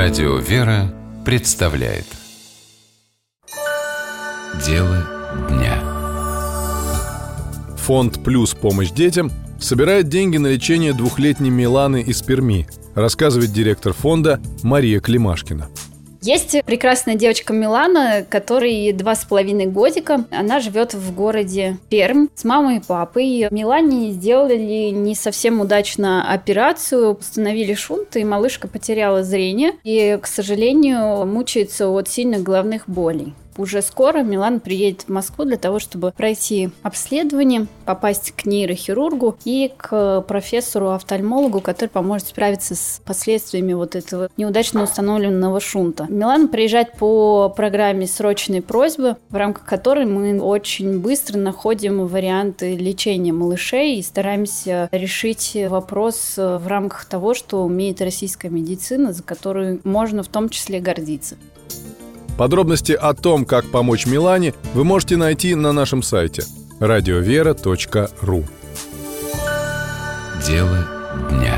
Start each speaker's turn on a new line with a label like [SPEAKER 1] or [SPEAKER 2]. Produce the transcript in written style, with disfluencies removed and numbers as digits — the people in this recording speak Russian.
[SPEAKER 1] Радио «Вера» представляет Дело дня.
[SPEAKER 2] Фонд «Плюс. Помощь детям» собирает деньги на лечение двухлетней Миланы из Перми, рассказывает директор фонда Мария Климашкина.
[SPEAKER 3] Есть прекрасная девочка Милана, которой 2,5 годика. Она живет в городе Пермь с мамой и папой. Милане сделали не совсем удачно операцию, установили шунт, и малышка потеряла зрение и, к сожалению, мучается от сильных головных болей. Уже скоро Милана приедет в Москву для того, чтобы пройти обследование, попасть к нейрохирургу и к профессору-офтальмологу, который поможет справиться с последствиями вот этого неудачно установленного шунта. Милана приезжает по программе срочной просьбы, в рамках которой мы очень быстро находим варианты лечения малышей и стараемся решить вопрос в рамках того, что умеет российская медицина, за которую можно в том числе гордиться.
[SPEAKER 2] Подробности о том, как помочь Милане, вы можете найти на нашем сайте radiovera.ru.
[SPEAKER 1] Дело дня.